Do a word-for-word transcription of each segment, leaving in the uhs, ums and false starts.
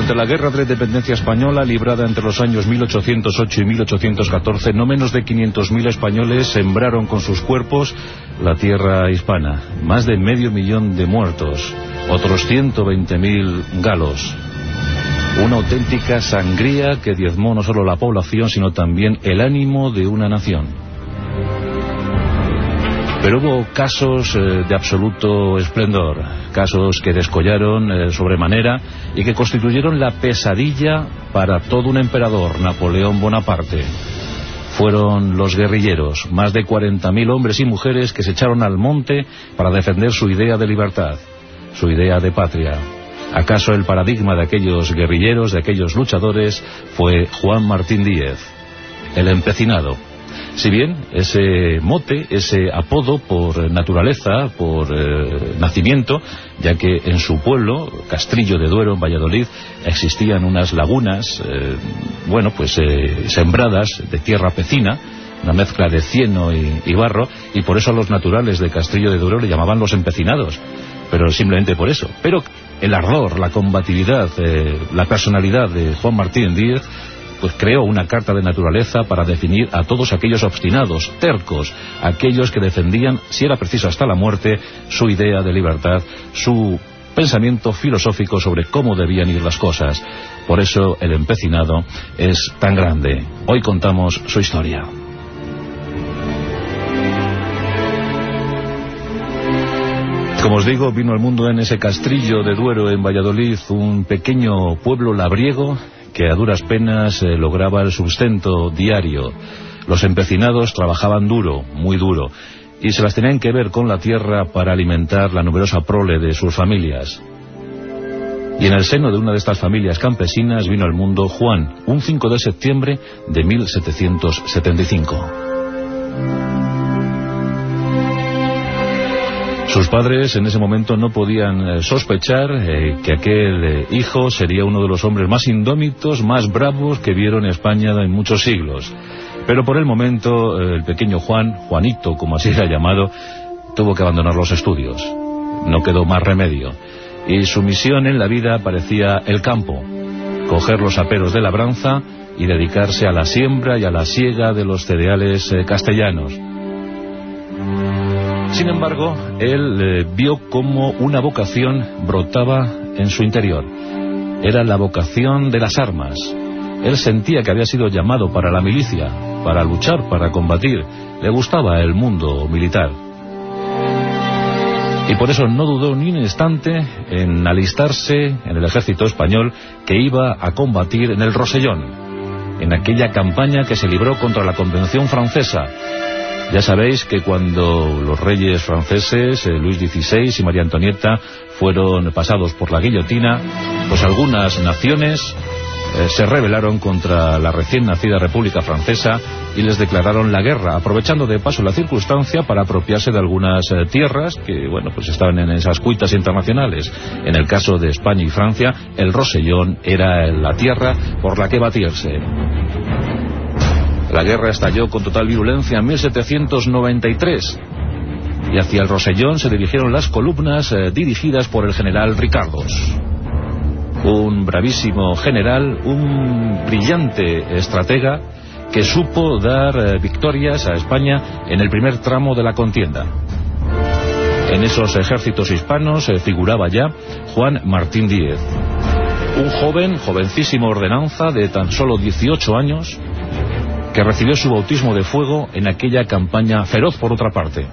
Durante la Guerra de la Independencia Española, librada entre los años mil ochocientos ocho y mil ochocientos catorce, no menos de quinientos mil españoles sembraron con sus cuerpos la tierra hispana. Más de medio millón de muertos, otros ciento veinte mil galos. Una auténtica sangría que diezmó no solo la población, sino también el ánimo de una nación. Pero hubo casos eh, de absoluto esplendor, casos que descollaron eh, sobremanera y que constituyeron la pesadilla para todo un emperador, Napoleón Bonaparte. Fueron los guerrilleros, más de cuarenta mil hombres y mujeres que se echaron al monte para defender su idea de libertad, su idea de patria. ¿Acaso el paradigma de aquellos guerrilleros, de aquellos luchadores, fue Juan Martín Díez, el empecinado? Si bien ese mote, ese apodo por naturaleza, por eh, nacimiento, ya que en su pueblo, Castrillo de Duero, en Valladolid, existían unas lagunas, eh, bueno, pues eh, sembradas de tierra pecina, una mezcla de cieno y, y barro, y por eso a los naturales de Castrillo de Duero le llamaban los empecinados, pero simplemente por eso. Pero el ardor, la combatividad, eh, la personalidad de Juan Martín Díez, pues creó una carta de naturaleza para definir a todos aquellos obstinados, tercos, aquellos que defendían, si era preciso hasta la muerte, su idea de libertad, su pensamiento filosófico sobre cómo debían ir las cosas. Por eso el empecinado es tan grande. Hoy contamos su historia. Como os digo, vino al mundo en ese Castrillo de Duero, en Valladolid, un pequeño pueblo labriego que a duras penas eh, lograba el sustento diario. Los empecinados trabajaban duro, muy duro, y se las tenían que ver con la tierra para alimentar la numerosa prole de sus familias. Y en el seno de una de estas familias campesinas vino al mundo Juan, un cinco de septiembre de mil setecientos setenta y cinco. Sus padres en ese momento no podían eh, sospechar eh, que aquel eh, hijo sería uno de los hombres más indómitos, más bravos que vieron España en muchos siglos. Pero por el momento eh, el pequeño Juan, Juanito como así era llamado, tuvo que abandonar los estudios. No quedó más remedio. Y su misión en la vida parecía el campo, coger los aperos de labranza y dedicarse a la siembra y a la siega de los cereales eh, castellanos. Sin embargo, él eh, vio cómo una vocación brotaba en su interior. Era la vocación de las armas. Él sentía que había sido llamado para la milicia, para luchar, para combatir. Le gustaba el mundo militar. Y por eso no dudó ni un instante en alistarse en el ejército español que iba a combatir en el Rosellón, en aquella campaña que se libró contra la Convención Francesa. Ya sabéis que cuando los reyes franceses, eh, Luis dieciséis y María Antonieta, fueron pasados por la guillotina, pues algunas naciones eh, se rebelaron contra la recién nacida República Francesa y les declararon la guerra, aprovechando de paso la circunstancia para apropiarse de algunas eh, tierras que, bueno, pues estaban en esas cuitas internacionales. En el caso de España y Francia, el Rosellón era la tierra por la que batirse. La guerra estalló con total virulencia en mil setecientos noventa y tres y hacia el Rosellón se dirigieron las columnas eh, dirigidas por el general Ricardos. Un bravísimo general, un brillante estratega que supo dar eh, victorias a España en el primer tramo de la contienda. En esos ejércitos hispanos eh, figuraba ya Juan Martín Díez, un joven, jovencísimo ordenanza de tan solo dieciocho años, que recibió su bautismo de fuego en aquella campaña feroz por otra parte.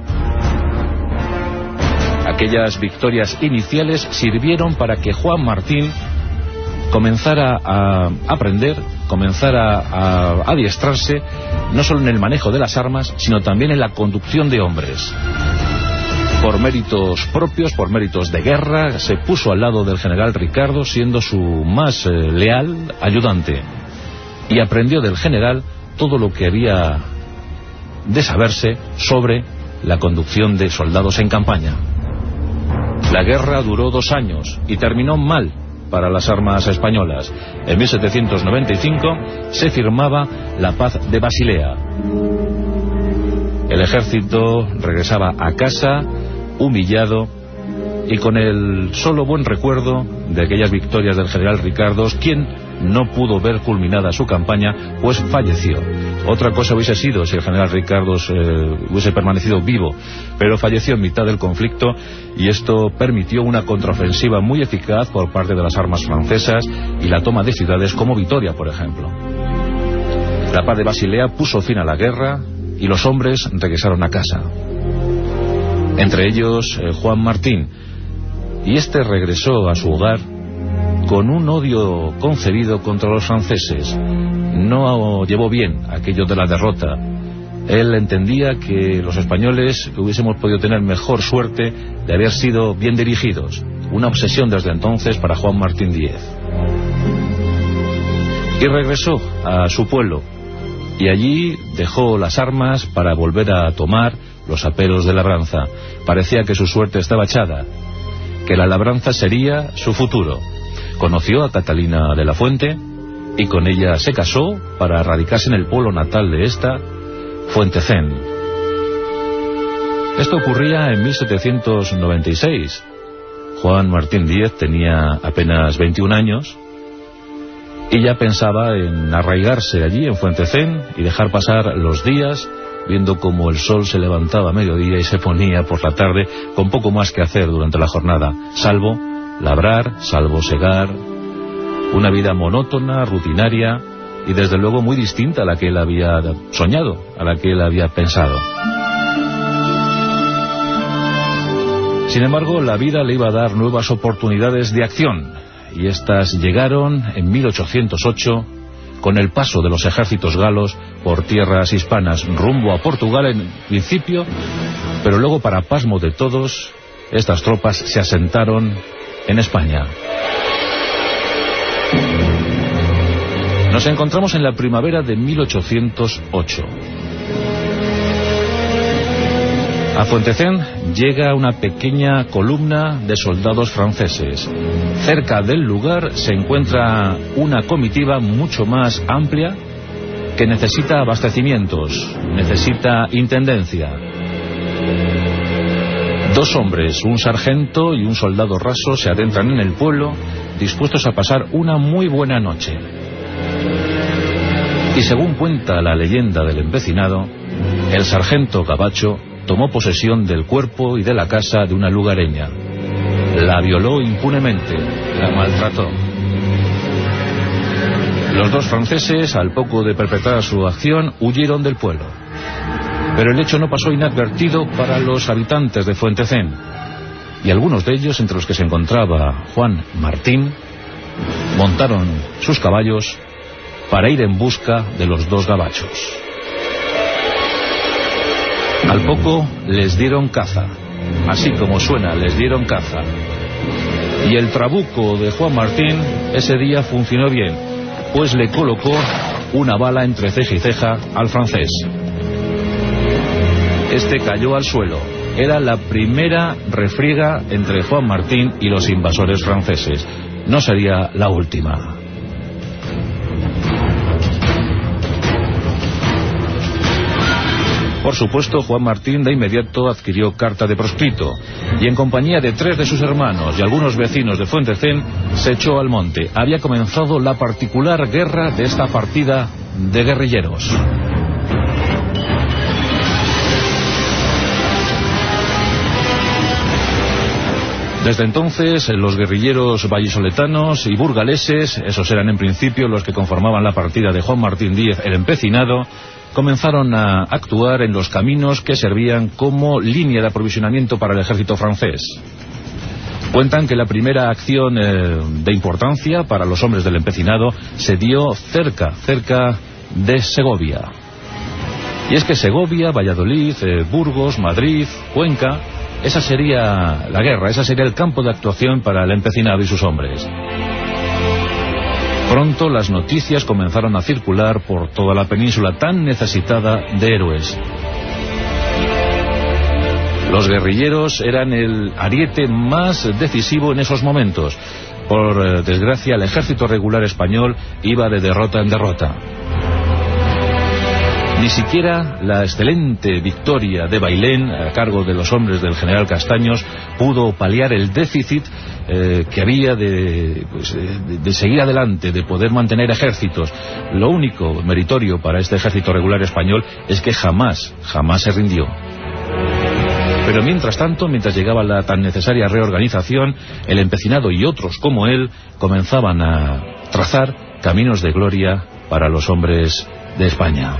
Aquellas victorias iniciales sirvieron para que Juan Martín comenzara a aprender, comenzara a adiestrarse, no solo en el manejo de las armas, sino también en la conducción de hombres. Por méritos propios, por méritos de guerra, se puso al lado del general Ricardo, siendo su más eh, leal ayudante, y aprendió del general todo lo que había de saberse sobre la conducción de soldados en campaña. La guerra duró dos años y terminó mal para las armas españolas. En mil setecientos noventa y cinco se firmaba la paz de Basilea. El ejército regresaba a casa humillado y con el solo buen recuerdo de aquellas victorias del general Ricardos, quien no pudo ver culminada su campaña, pues falleció. Otra cosa hubiese sido si el general Ricardos eh, hubiese permanecido vivo, pero falleció en mitad del conflicto, y esto permitió una contraofensiva muy eficaz por parte de las armas francesas y la toma de ciudades como Vitoria, por ejemplo. La paz de Basilea puso fin a la guerra y los hombres regresaron a casa. Entre ellos eh, Juan Martín, y este regresó a su hogar con un odio concebido contra los franceses. No llevó bien aquello de la derrota. Él entendía que los españoles hubiésemos podido tener mejor suerte de haber sido bien dirigidos. Una obsesión desde entonces para Juan Martín Díez. Y regresó a su pueblo, y allí dejó las armas para volver a tomar los aperos de labranza. Parecía que su suerte estaba echada, que la labranza sería su futuro. Conoció a Catalina de la Fuente y con ella se casó para radicarse en el pueblo natal de esta, Fuentecén. Esto ocurría en mil setecientos noventa y seis. Juan Martín Díez tenía apenas veintiún años y ya pensaba en arraigarse allí en Fuentecén y dejar pasar los días viendo cómo el sol se levantaba a mediodía y se ponía por la tarde, con poco más que hacer durante la jornada, salvo labrar, salvo segar. Una vida monótona, rutinaria y desde luego muy distinta a la que él había soñado, a la que él había pensado. Sin embargo, la vida le iba a dar nuevas oportunidades de acción, y estas llegaron en mil ochocientos ocho con el paso de los ejércitos galos por tierras hispanas rumbo a Portugal en principio, pero luego, para pasmo de todos, estas tropas se asentaron en España. Nos encontramos en la primavera de mil ochocientos ocho. A Fuentecén llega una pequeña columna de soldados franceses. Cerca del lugar se encuentra una comitiva mucho más amplia que necesita abastecimientos, necesita intendencia. Dos hombres, un sargento y un soldado raso, se adentran en el pueblo dispuestos a pasar una muy buena noche. Y según cuenta la leyenda del empecinado, el sargento gabacho tomó posesión del cuerpo y de la casa de una lugareña. La violó impunemente, la maltrató. Los dos franceses, al poco de perpetrar su acción, huyeron del pueblo. Pero el hecho no pasó inadvertido para los habitantes de Fuentecén, y algunos de ellos, entre los que se encontraba Juan Martín, montaron sus caballos para ir en busca de los dos gabachos. Al poco les dieron caza, así como suena, les dieron caza. Y el trabuco de Juan Martín ese día funcionó bien, pues le colocó una bala entre ceja y ceja al francés. Este cayó al suelo. Era la primera refriega entre Juan Martín y los invasores franceses. No sería la última. Por supuesto, Juan Martín de inmediato adquirió carta de proscrito y, en compañía de tres de sus hermanos y algunos vecinos de Fuentecén, se echó al monte. Había comenzado la particular guerra de esta partida de guerrilleros. Desde entonces, los guerrilleros vallisoletanos y burgaleses, esos eran en principio los que conformaban la partida de Juan Martín Díez, el empecinado, comenzaron a actuar en los caminos que servían como línea de aprovisionamiento para el ejército francés. Cuentan que la primera acción eh, de importancia para los hombres del empecinado se dio cerca, cerca de Segovia. Y es que Segovia, Valladolid, eh, Burgos, Madrid, Cuenca, esa sería la guerra, esa sería el campo de actuación para el empecinado y sus hombres. Pronto las noticias comenzaron a circular por toda la península tan necesitada de héroes. Los guerrilleros eran el ariete más decisivo en esos momentos. Por eh, desgracia, el ejército regular español iba de derrota en derrota. Ni siquiera la excelente victoria de Bailén, a cargo de los hombres del general Castaños, pudo paliar el déficit eh, que había de, pues, de, de seguir adelante, de poder mantener ejércitos. Lo único meritorio para este ejército regular español es que jamás, jamás se rindió. Pero mientras tanto, mientras llegaba la tan necesaria reorganización, el empecinado y otros como él comenzaban a trazar caminos de gloria para los hombres de España.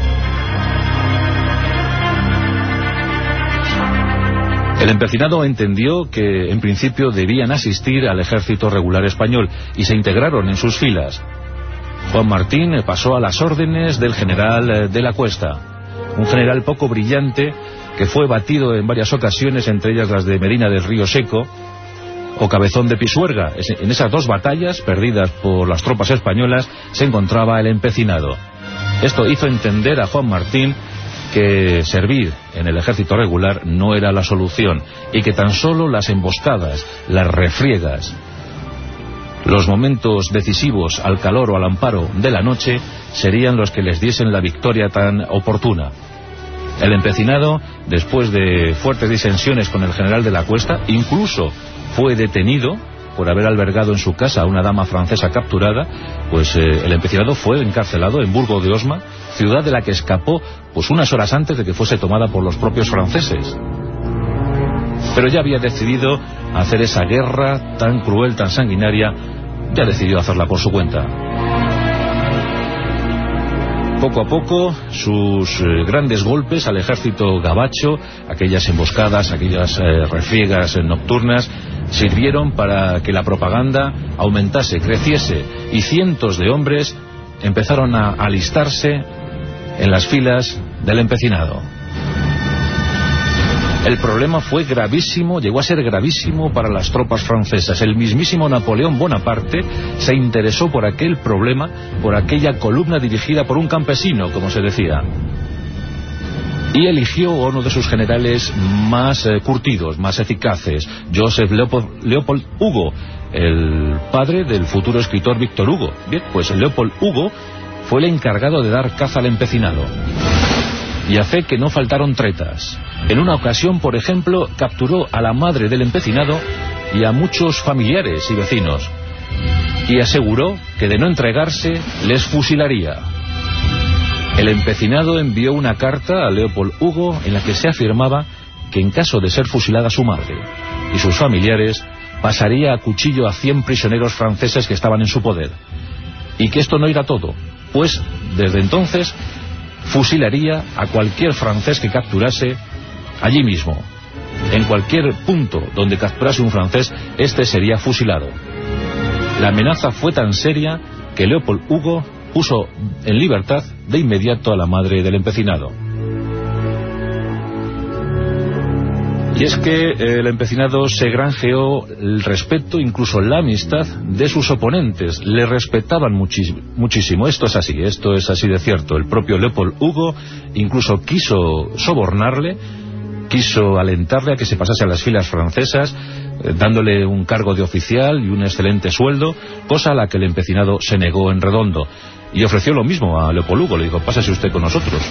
El empecinado entendió que en principio debían asistir al ejército regular español y se integraron en sus filas. Juan Martín pasó a las órdenes del general de la Cuesta, un general poco brillante que fue batido en varias ocasiones, entre ellas las de Medina del Río Seco o Cabezón de Pisuerga. En esas dos batallas, perdidas por las tropas españolas, se encontraba el empecinado. Esto hizo entender a Juan Martín que servir en el ejército regular no era la solución y que tan solo las emboscadas, las refriegas, los momentos decisivos al calor o al amparo de la noche serían los que les diesen la victoria tan oportuna. El empecinado, después de fuertes disensiones con el general de la Cuesta, incluso fue detenido por haber albergado en su casa a una dama francesa capturada. Pues eh, el empecinado fue encarcelado en Burgo de Osma, ciudad de la que escapó pues unas horas antes de que fuese tomada por los propios franceses. Pero ya había decidido hacer esa guerra tan cruel, tan sanguinaria, ya decidió hacerla por su cuenta. Poco a poco, sus eh, grandes golpes al ejército gabacho, aquellas emboscadas, aquellas eh, refriegas eh, nocturnas, sirvieron para que la propaganda aumentase, creciese, y cientos de hombres empezaron a alistarse en las filas del empecinado. El problema fue gravísimo, llegó a ser gravísimo para las tropas francesas. El mismísimo Napoleón Bonaparte se interesó por aquel problema, por aquella columna dirigida por un campesino, como se decía, y eligió a uno de sus generales más eh, curtidos, más eficaces, Joseph Leopold, Leopold Hugo, el padre del futuro escritor Víctor Hugo. Bien, pues Leopold Hugo fue el encargado de dar caza al empecinado. Y a fe que no faltaron tretas. En una ocasión, por ejemplo, capturó a la madre del empecinado y a muchos familiares y vecinos, y aseguró que de no entregarse les fusilaría. El empecinado envió una carta a Leopold Hugo en la que se afirmaba que en caso de ser fusilada su madre y sus familiares, pasaría a cuchillo a cien prisioneros franceses que estaban en su poder. Y que esto no era todo, pues desde entonces fusilaría a cualquier francés que capturase allí mismo. En cualquier punto donde capturase un francés, este sería fusilado. La amenaza fue tan seria que Leopold Hugo puso en libertad de inmediato a la madre del empecinado. Y es que el empecinado se granjeó el respeto, incluso la amistad de sus oponentes. Le respetaban muchísimo. Esto es así, esto es así de cierto. El propio Leopold Hugo incluso quiso sobornarle, quiso alentarle a que se pasase a las filas francesas, eh, dándole un cargo de oficial y un excelente sueldo, cosa a la que el empecinado se negó en redondo. Y ofreció lo mismo a Leopold Hugo, le dijo: pásase usted con nosotros.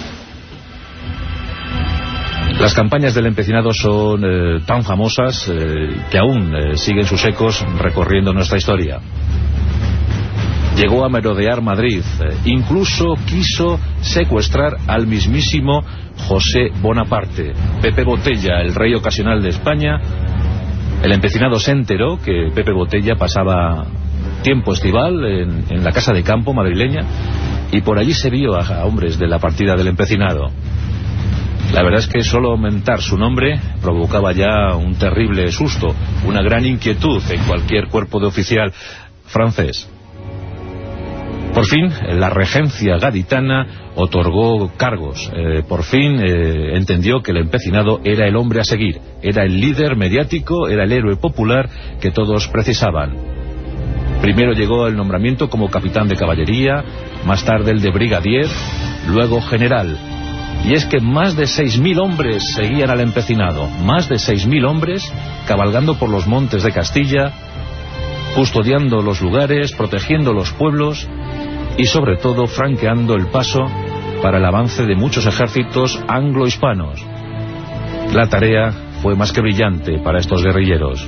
Las campañas del empecinado son eh, tan famosas eh, que aún eh, siguen sus ecos recorriendo nuestra historia. Llegó a merodear Madrid, eh, incluso quiso secuestrar al mismísimo José Bonaparte. Pepe Botella, el rey ocasional de España. El empecinado se enteró que Pepe Botella pasaba tiempo estival en, en la casa de campo madrileña, y por allí se vio a, a hombres de la partida del empecinado. La verdad es que solo mentar su nombre provocaba ya un terrible susto, una gran inquietud en cualquier cuerpo de oficial francés. Por fin, la regencia gaditana otorgó cargos. Eh, por fin eh, entendió que el empecinado era el hombre a seguir, era el líder mediático, era el héroe popular que todos precisaban. Primero llegó el nombramiento como capitán de caballería, más tarde el de brigadier, luego general. Y es que más de seis mil hombres seguían al empecinado, más de seis mil hombres cabalgando por los montes de Castilla, custodiando los lugares, protegiendo los pueblos y sobre todo franqueando el paso para el avance de muchos ejércitos anglo-hispanos. La tarea fue más que brillante para estos guerrilleros.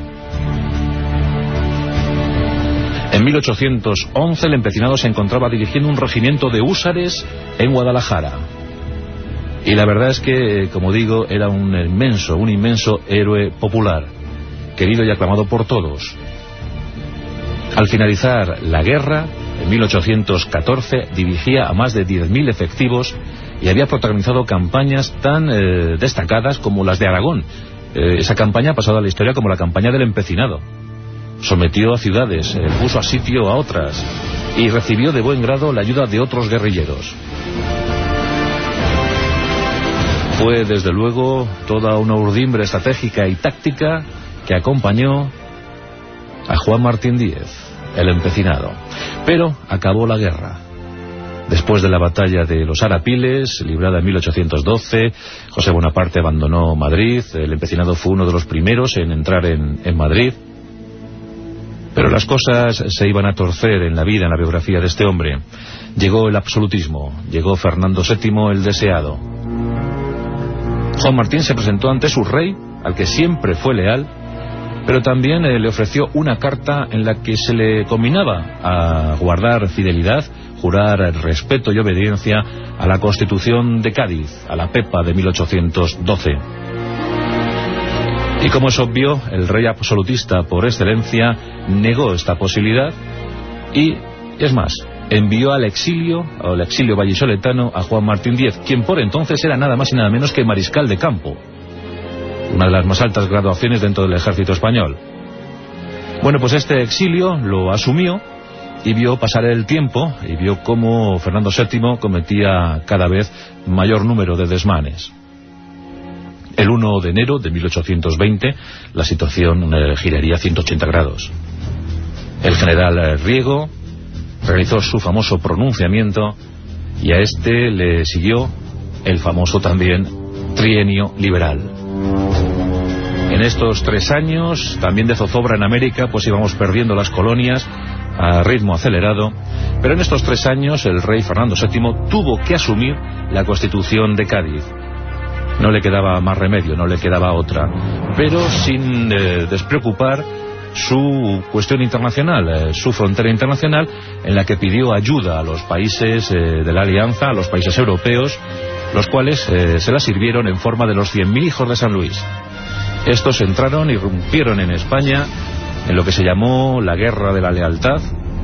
En mil ochocientos once el empecinado se encontraba dirigiendo un regimiento de húsares en Guadalajara. Y la verdad es que, como digo, era un inmenso, un inmenso héroe popular, querido y aclamado por todos. Al finalizar la guerra, en mil ochocientos catorce, dirigía a más de diez mil efectivos y había protagonizado campañas tan eh, destacadas como las de Aragón. Eh, esa campaña ha pasado a la historia como la campaña del empecinado. Sometió a ciudades, eh, puso a sitio a otras y recibió de buen grado la ayuda de otros guerrilleros. Fue desde luego toda una urdimbre estratégica y táctica que acompañó a Juan Martín Díez, el empecinado. Pero acabó la guerra. Después de la batalla de los Arapiles, librada en mil ochocientos doce, José Bonaparte abandonó Madrid. El empecinado fue uno de los primeros en entrar en, en Madrid. Pero las cosas se iban a torcer en la vida, en la biografía de este hombre. Llegó el absolutismo, llegó Fernando séptimo el deseado. Juan Martín se presentó ante su rey, al que siempre fue leal, pero también eh, le ofreció una carta en la que se le combinaba a guardar fidelidad, jurar respeto y obediencia a la Constitución de Cádiz, a la Pepa de mil ochocientos doce. Y como es obvio, el rey absolutista por excelencia negó esta posibilidad y, es más, envió al exilio, al exilio vallisoletano, a Juan Martín Díez, quien por entonces era nada más y nada menos que mariscal de campo, una de las más altas graduaciones dentro del ejército español. Bueno, pues este exilio lo asumió y vio pasar el tiempo y vio cómo Fernando séptimo cometía cada vez mayor número de desmanes. El uno de enero de mil ochocientos veinte la situación eh, giraría ciento ochenta grados. El general Riego realizó su famoso pronunciamiento y a este le siguió el famoso también trienio liberal. En estos tres años, también de zozobra en América, pues íbamos perdiendo las colonias a ritmo acelerado, pero en estos tres años el rey Fernando séptimo tuvo que asumir la Constitución de Cádiz. No le quedaba más remedio, no le quedaba otra, pero sin eh, despreocupar su cuestión internacional, eh, su frontera internacional, en la que pidió ayuda a los países eh, de la Alianza, a los países europeos, los cuales eh, se la sirvieron en forma de los cien mil hijos de San Luis. Estos entraron, irrumpieron en España en lo que se llamó la Guerra de la Lealtad,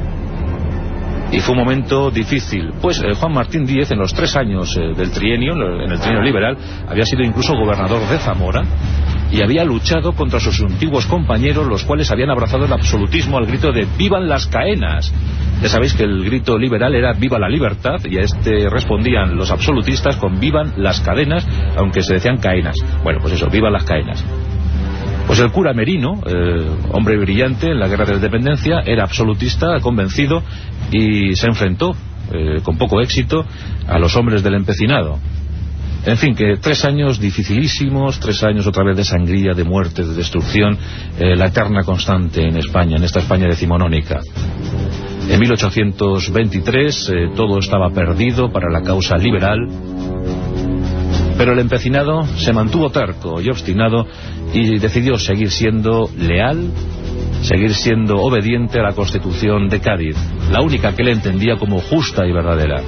y fue un momento difícil, pues eh, Juan Martín Díez, en los tres años eh, del trienio, en el trienio liberal, había sido incluso gobernador de Zamora y había luchado contra sus antiguos compañeros, los cuales habían abrazado el absolutismo al grito de ¡vivan las caenas! Ya sabéis que el grito liberal era ¡viva la libertad! Y a este respondían los absolutistas con ¡vivan las cadenas!, aunque se decían caenas. Bueno, pues eso, ¡vivan las caenas! Pues el cura Merino, eh, hombre brillante en la guerra de la independencia, era absolutista, convencido, y se enfrentó, eh, con poco éxito, a los hombres del empecinado. En fin, que tres años dificilísimos, tres años otra vez de sangría, de muerte, de destrucción, eh, la eterna constante en España, en esta España decimonónica. En mil ochocientos veintitrés eh, todo estaba perdido para la causa liberal, pero el empecinado se mantuvo terco y obstinado y decidió seguir siendo leal, seguir siendo obediente a la Constitución de Cádiz, la única que él entendía como justa y verdadera.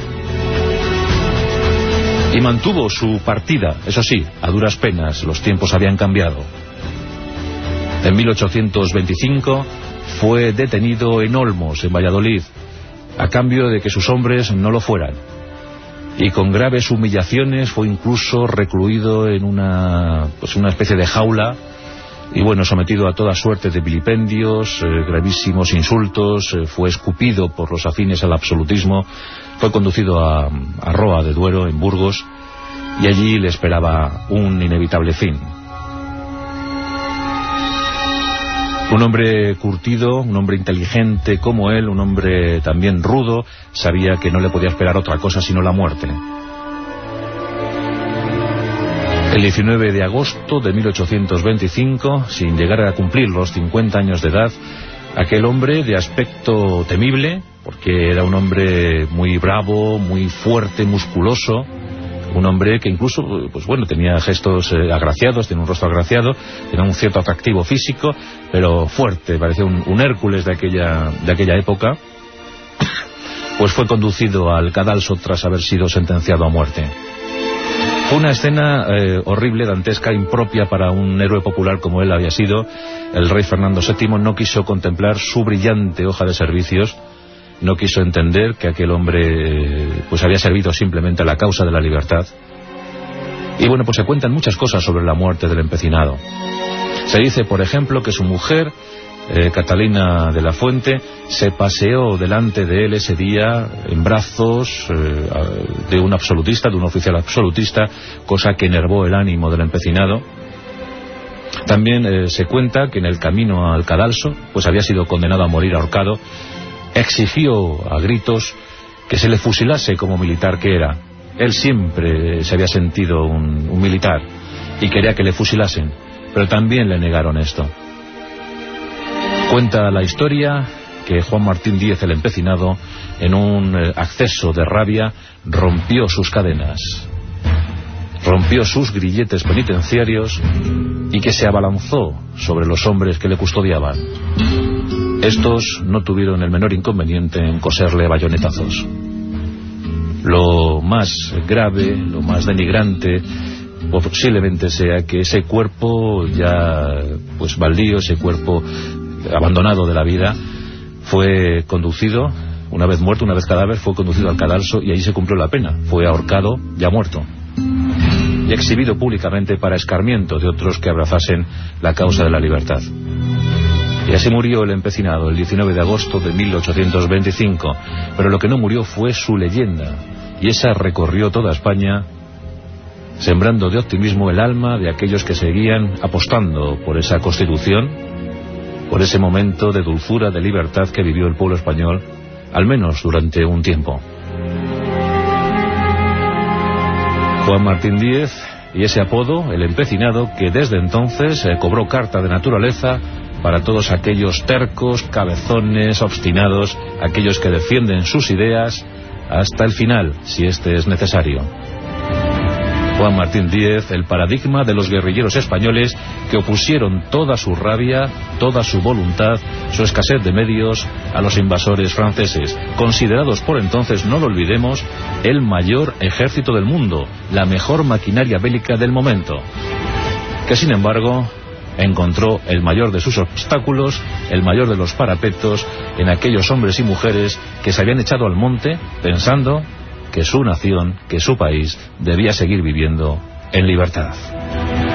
Y mantuvo su partida, eso sí, a duras penas, los tiempos habían cambiado. En mil ochocientos veinticinco fue detenido en Olmos, en Valladolid, a cambio de que sus hombres no lo fueran. Y con graves humillaciones fue incluso recluido en una, pues una especie de jaula, y bueno, sometido a toda suerte de vilipendios, eh, gravísimos insultos, eh, fue escupido por los afines al absolutismo, fue conducido a, a Roa de Duero, en Burgos, y allí le esperaba un inevitable fin. Un hombre curtido, un hombre inteligente como él, un hombre también rudo, sabía que no le podía esperar otra cosa sino la muerte. El diecinueve de agosto de mil ochocientos veinticinco, sin llegar a cumplir los cincuenta años de edad, Aquel hombre de aspecto temible, porque era un hombre muy bravo, muy fuerte, musculoso, un hombre que incluso, pues bueno, tenía gestos eh, agraciados, tenía un rostro agraciado, tenía un cierto atractivo físico, pero fuerte, parecía un, un Hércules de aquella, de aquella época. Pues fue conducido al cadalso tras haber sido sentenciado a muerte. Fue una escena eh, horrible, dantesca, impropia para un héroe popular como él había sido. El rey Fernando séptimo no quiso contemplar su brillante hoja de servicios, no quiso entender que aquel hombre eh, pues había servido simplemente a la causa de la libertad. Y bueno, pues se cuentan muchas cosas sobre la muerte del empecinado. Se dice, por ejemplo, que su mujer, eh, Catalina de la Fuente, se paseó delante de él ese día en brazos eh, de un absolutista, de un oficial absolutista, cosa que enervó el ánimo del empecinado. También eh, se cuenta que en el camino al cadalso, pues había sido condenado a morir ahorcado, exigió a gritos que se le fusilase como militar que era. Él siempre se había sentido un, un militar y quería que le fusilasen, pero también le negaron esto. Cuenta la historia que Juan Martín Díez el empecinado, en un eh, acceso de rabia, rompió sus cadenas, rompió sus grilletes penitenciarios y que se abalanzó sobre los hombres que le custodiaban. Estos no tuvieron el menor inconveniente en coserle bayonetazos. Lo más grave, lo más denigrante, posiblemente sea que ese cuerpo ya pues baldío, ese cuerpo abandonado de la vida, fue conducido, una vez muerto, una vez cadáver, fue conducido al cadalso y ahí se cumplió la pena. Fue ahorcado, ya muerto, y exhibido públicamente para escarmiento de otros que abrazasen la causa de la libertad. Y así murió el empecinado el diecinueve de agosto de mil ochocientos veinticinco, pero lo que no murió fue su leyenda, y esa recorrió toda España, sembrando de optimismo el alma de aquellos que seguían apostando por esa Constitución, por ese momento de dulzura, de libertad que vivió el pueblo español, al menos durante un tiempo. Juan Martín Díez y ese apodo, el empecinado, que desde entonces eh, cobró carta de naturaleza para todos aquellos tercos, cabezones, obstinados, aquellos que defienden sus ideas hasta el final, si este es necesario. Juan Martín Díez, el paradigma de los guerrilleros españoles que opusieron toda su rabia, toda su voluntad, su escasez de medios a los invasores franceses, considerados por entonces, no lo olvidemos, el mayor ejército del mundo, la mejor maquinaria bélica del momento, que sin embargo encontró el mayor de sus obstáculos, el mayor de los parapetos, en aquellos hombres y mujeres que se habían echado al monte pensando que su nación, que su país debía seguir viviendo en libertad.